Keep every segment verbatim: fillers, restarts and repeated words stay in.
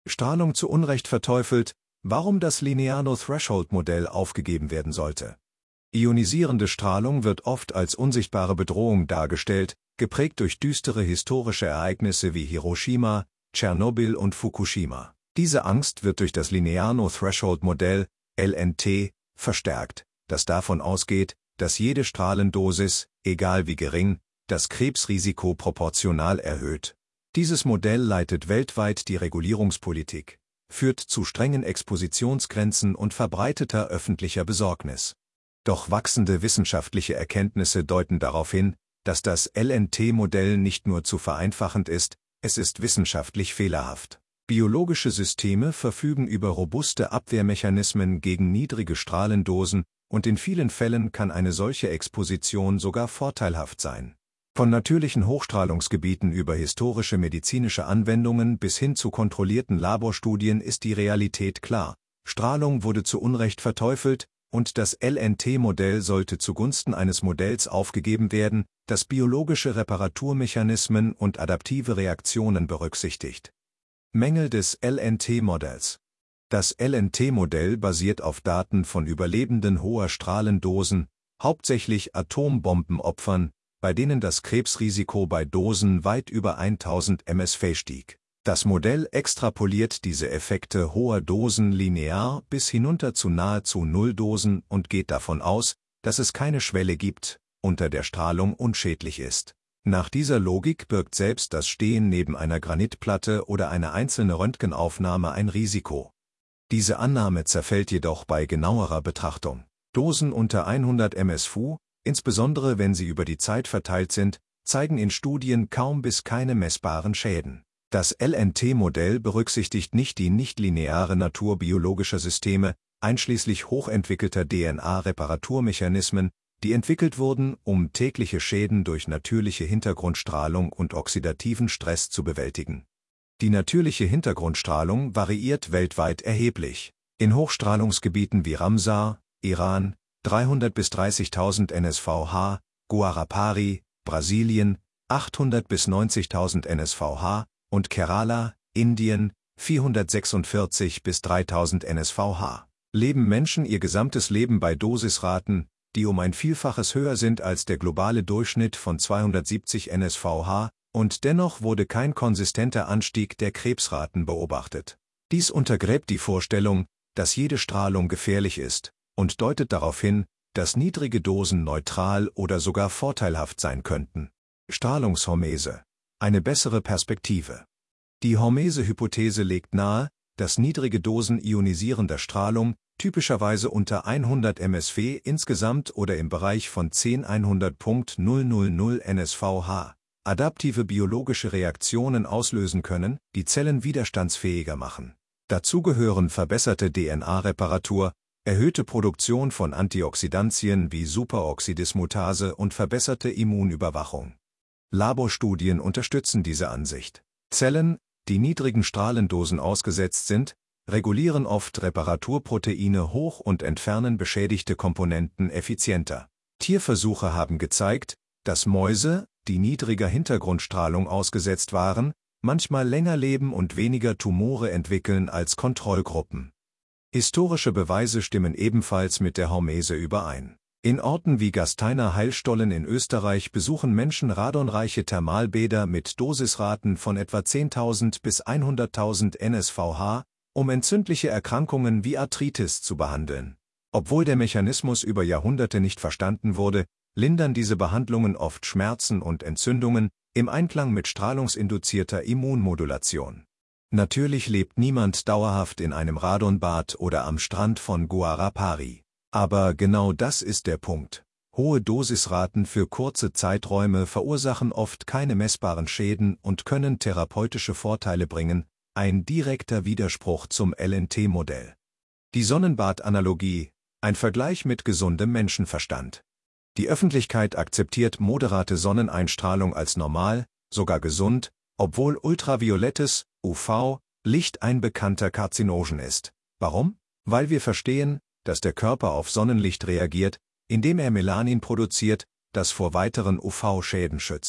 Strahlung zu Unrecht verteufelt, warum das Linear-No-Threshold-Modell aufgegeben werden sollte. Ionisierende Strahlung wird oft als unsichtbare Bedrohung dargestellt, geprägt durch düstere historische Ereignisse wie Hiroshima, Tschernobyl und Fukushima. Diese Angst wird durch das Linear-No-Threshold-Modell, L N T, verstärkt, das davon ausgeht, dass jede Strahlendosis, egal wie gering, das Krebsrisiko proportional erhöht. Dieses Modell leitet weltweit die Regulierungspolitik, führt zu strengen Expositionsgrenzen und verbreiteter öffentlicher Besorgnis. Doch wachsende wissenschaftliche Erkenntnisse deuten darauf hin, dass das L N T-Modell nicht nur zu vereinfachend ist, es ist wissenschaftlich fehlerhaft. Biologische Systeme verfügen über robuste Abwehrmechanismen gegen niedrige Strahlendosen und in vielen Fällen kann eine solche Exposition sogar vorteilhaft sein. Von natürlichen Hochstrahlungsgebieten über historische medizinische Anwendungen bis hin zu kontrollierten Laborstudien ist die Realität klar. Strahlung wurde zu Unrecht verteufelt und das L N T-Modell sollte zugunsten eines Modells aufgegeben werden, das biologische Reparaturmechanismen und adaptive Reaktionen berücksichtigt. Mängel des L N T-Modells. Das L N T-Modell basiert auf Daten von Überlebenden hoher Strahlendosen, hauptsächlich Atombombenopfern, bei denen das Krebsrisiko bei Dosen weit über tausend Millimeter stieg. Das Modell extrapoliert diese Effekte hoher Dosen linear bis hinunter zu nahezu Nulldosen und geht davon aus, dass es keine Schwelle gibt, unter der Strahlung unschädlich ist. Nach dieser Logik birgt selbst das Stehen neben einer Granitplatte oder eine einzelne Röntgenaufnahme ein Risiko. Diese Annahme zerfällt jedoch bei genauerer Betrachtung. Dosen unter hundert Millimeter, insbesondere wenn sie über die Zeit verteilt sind, zeigen in Studien kaum bis keine messbaren Schäden. Das L N T-Modell berücksichtigt nicht die nichtlineare Natur biologischer Systeme, einschließlich hochentwickelter D N A-Reparaturmechanismen, die entwickelt wurden, um tägliche Schäden durch natürliche Hintergrundstrahlung und oxidativen Stress zu bewältigen. Die natürliche Hintergrundstrahlung variiert weltweit erheblich. In Hochstrahlungsgebieten wie Ramsar, Iran, dreihundert bis dreißigtausend N S V H, Guarapari, Brasilien, achthundert bis neunzigtausend N S V H und Kerala, Indien, vierhundertsechsundvierzig bis dreitausend N S V H, leben Menschen ihr gesamtes Leben bei Dosisraten, die um ein Vielfaches höher sind als der globale Durchschnitt von zweihundertsiebzig N S V H, und dennoch wurde kein konsistenter Anstieg der Krebsraten beobachtet. Dies untergräbt die Vorstellung, dass jede Strahlung gefährlich ist, und deutet darauf hin, dass niedrige Dosen neutral oder sogar vorteilhaft sein könnten. Strahlungshormese. Eine bessere Perspektive. Die Hormese-Hypothese legt nahe, dass niedrige Dosen ionisierender Strahlung, typischerweise unter hundert Millimeter insgesamt oder im Bereich von zehn bis hunderttausend N S V H, adaptive biologische Reaktionen auslösen können, die Zellen widerstandsfähiger machen. Dazu gehören verbesserte D N A-Reparatur, erhöhte Produktion von Antioxidantien wie Superoxidismutase und verbesserte Immunüberwachung. Laborstudien unterstützen diese Ansicht. Zellen, die niedrigen Strahlendosen ausgesetzt sind, regulieren oft Reparaturproteine hoch und entfernen beschädigte Komponenten effizienter. Tierversuche haben gezeigt, dass Mäuse, die niedriger Hintergrundstrahlung ausgesetzt waren, manchmal länger leben und weniger Tumore entwickeln als Kontrollgruppen. Historische Beweise stimmen ebenfalls mit der Hormese überein. In Orten wie Gasteiner Heilstollen in Österreich besuchen Menschen radonreiche Thermalbäder mit Dosisraten von etwa zehntausend bis hunderttausend N S V H, um entzündliche Erkrankungen wie Arthritis zu behandeln. Obwohl der Mechanismus über Jahrhunderte nicht verstanden wurde, lindern diese Behandlungen oft Schmerzen und Entzündungen im Einklang mit strahlungsinduzierter Immunmodulation. Natürlich lebt niemand dauerhaft in einem Radonbad oder am Strand von Guarapari. Aber genau das ist der Punkt. Hohe Dosisraten für kurze Zeiträume verursachen oft keine messbaren Schäden und können therapeutische Vorteile bringen, ein direkter Widerspruch zum L N T-Modell. Die Sonnenbad-Analogie, ein Vergleich mit gesundem Menschenverstand. Die Öffentlichkeit akzeptiert moderate Sonneneinstrahlung als normal, sogar gesund, obwohl ultraviolettes, U V-Licht ein bekannter Karzinogen ist. Warum? Weil wir verstehen, dass der Körper auf Sonnenlicht reagiert, indem er Melanin produziert, das vor weiteren U V-Schäden schützt.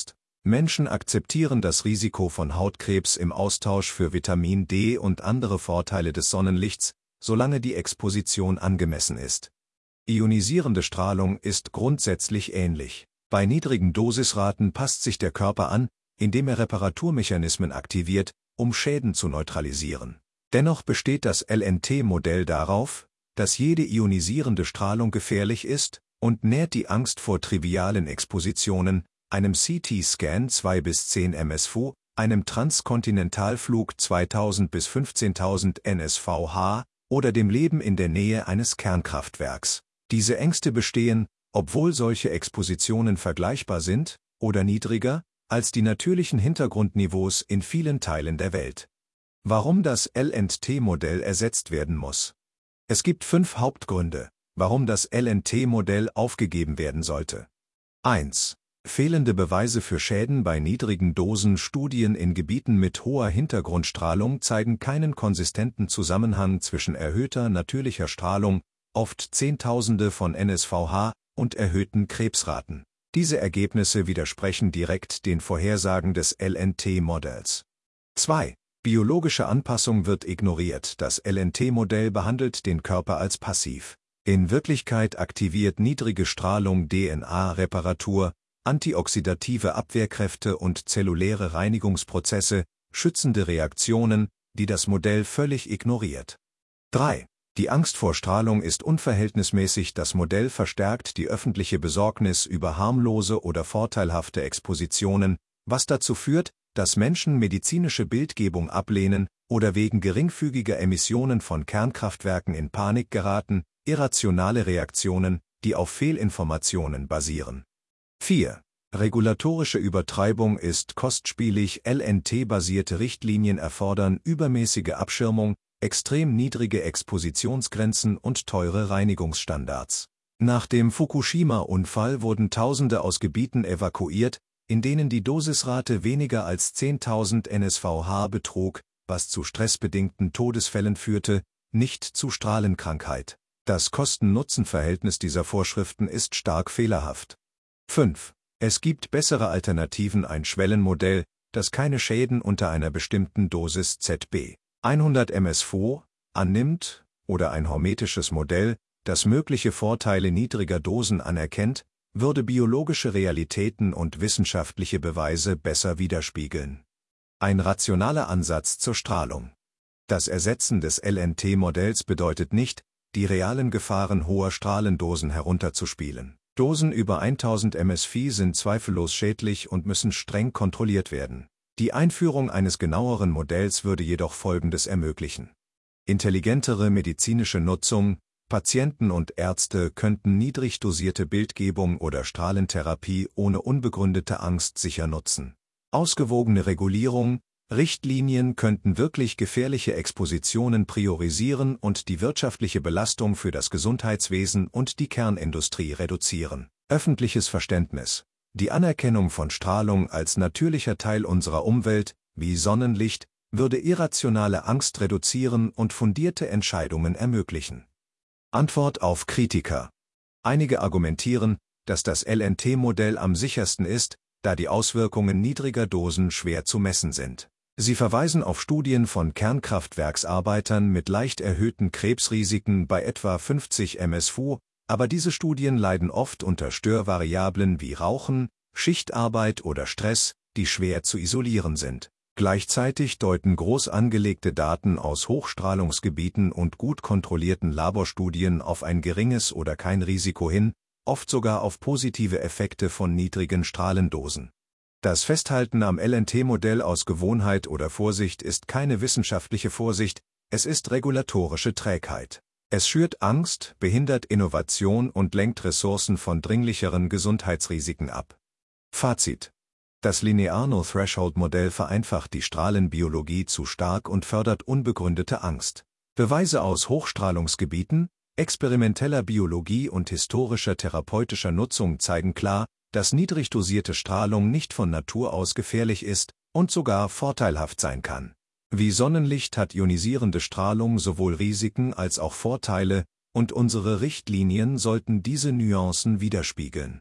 Menschen akzeptieren das Risiko von Hautkrebs im Austausch für Vitamin D und andere Vorteile des Sonnenlichts, solange die Exposition angemessen ist. Ionisierende Strahlung ist grundsätzlich ähnlich. Bei niedrigen Dosisraten passt sich der Körper an, indem er Reparaturmechanismen aktiviert, um Schäden zu neutralisieren. Dennoch besteht das L N T-Modell darauf, dass jede ionisierende Strahlung gefährlich ist und nährt die Angst vor trivialen Expositionen, einem C T-Scan zwei bis zehn M S V, einem Transkontinentalflug zweitausend bis fünfzehntausend N S V H oder dem Leben in der Nähe eines Kernkraftwerks. Diese Ängste bestehen, obwohl solche Expositionen vergleichbar sind oder niedriger als die natürlichen Hintergrundniveaus in vielen Teilen der Welt. Warum das L N T-Modell ersetzt werden muss. Es gibt fünf Hauptgründe, warum das L N T-Modell aufgegeben werden sollte. eins. Fehlende Beweise für Schäden bei niedrigen Dosen. Studien in Gebieten mit hoher Hintergrundstrahlung zeigen keinen konsistenten Zusammenhang zwischen erhöhter natürlicher Strahlung, oft Zehntausende von N S V H, und erhöhten Krebsraten. Diese Ergebnisse widersprechen direkt den Vorhersagen des L N T-Modells. zwei. Biologische Anpassung wird ignoriert. Das L N T-Modell behandelt den Körper als passiv. In Wirklichkeit aktiviert niedrige Strahlung D N A-Reparatur, antioxidative Abwehrkräfte und zelluläre Reinigungsprozesse, schützende Reaktionen, die das Modell völlig ignoriert. drei. Die Angst vor Strahlung ist unverhältnismäßig. Das Modell verstärkt die öffentliche Besorgnis über harmlose oder vorteilhafte Expositionen, was dazu führt, dass Menschen medizinische Bildgebung ablehnen oder wegen geringfügiger Emissionen von Kernkraftwerken in Panik geraten, irrationale Reaktionen, die auf Fehlinformationen basieren. vier. Regulatorische Übertreibung ist kostspielig. L N T-basierte Richtlinien erfordern übermäßige Abschirmung, extrem niedrige Expositionsgrenzen und teure Reinigungsstandards. Nach dem Fukushima-Unfall wurden Tausende aus Gebieten evakuiert, in denen die Dosisrate weniger als zehntausend N S V H betrug, was zu stressbedingten Todesfällen führte, nicht zu Strahlenkrankheit. Das Kosten-Nutzen-Verhältnis dieser Vorschriften ist stark fehlerhaft. fünf. Es gibt bessere Alternativen. Ein Schwellenmodell, das keine Schäden unter einer bestimmten Dosis Z B hundert M S V annimmt, oder ein hormetisches Modell, das mögliche Vorteile niedriger Dosen anerkennt, würde biologische Realitäten und wissenschaftliche Beweise besser widerspiegeln. Ein rationaler Ansatz zur Strahlung. Das Ersetzen des L N T-Modells bedeutet nicht, die realen Gefahren hoher Strahlendosen herunterzuspielen. Dosen über tausend M S V sind zweifellos schädlich und müssen streng kontrolliert werden. Die Einführung eines genaueren Modells würde jedoch Folgendes ermöglichen: intelligentere medizinische Nutzung. Patienten und Ärzte könnten niedrig dosierte Bildgebung oder Strahlentherapie ohne unbegründete Angst sicher nutzen. Ausgewogene Regulierung. Richtlinien könnten wirklich gefährliche Expositionen priorisieren und die wirtschaftliche Belastung für das Gesundheitswesen und die Kernindustrie reduzieren. Öffentliches Verständnis. Die Anerkennung von Strahlung als natürlicher Teil unserer Umwelt, wie Sonnenlicht, würde irrationale Angst reduzieren und fundierte Entscheidungen ermöglichen. Antwort auf Kritiker. Einige argumentieren, dass das L N T-Modell am sichersten ist, da die Auswirkungen niedriger Dosen schwer zu messen sind. Sie verweisen auf Studien von Kernkraftwerksarbeitern mit leicht erhöhten Krebsrisiken bei etwa fünfzig M S V, aber diese Studien leiden oft unter Störvariablen wie Rauchen, Schichtarbeit oder Stress, die schwer zu isolieren sind. Gleichzeitig deuten groß angelegte Daten aus Hochstrahlungsgebieten und gut kontrollierten Laborstudien auf ein geringes oder kein Risiko hin, oft sogar auf positive Effekte von niedrigen Strahlendosen. Das Festhalten am L N T-Modell aus Gewohnheit oder Vorsicht ist keine wissenschaftliche Vorsicht, es ist regulatorische Trägheit. Es schürt Angst, behindert Innovation und lenkt Ressourcen von dringlicheren Gesundheitsrisiken ab. Fazit: Das Linear-No-Threshold-Modell vereinfacht die Strahlenbiologie zu stark und fördert unbegründete Angst. Beweise aus Hochstrahlungsgebieten, experimenteller Biologie und historischer therapeutischer Nutzung zeigen klar, dass niedrig dosierte Strahlung nicht von Natur aus gefährlich ist und sogar vorteilhaft sein kann. Wie Sonnenlicht hat ionisierende Strahlung sowohl Risiken als auch Vorteile, und unsere Richtlinien sollten diese Nuancen widerspiegeln.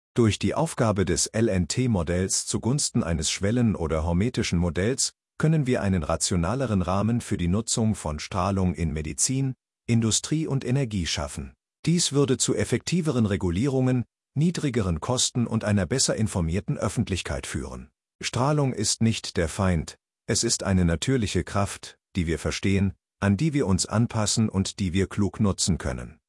Durch die Aufgabe des L N T-Modells zugunsten eines Schwellen- oder hormetischen Modells können wir einen rationaleren Rahmen für die Nutzung von Strahlung in Medizin, Industrie und Energie schaffen. Dies würde zu effektiveren Regulierungen, niedrigeren Kosten und einer besser informierten Öffentlichkeit führen. Strahlung ist nicht der Feind, es ist eine natürliche Kraft, die wir verstehen, an die wir uns anpassen und die wir klug nutzen können.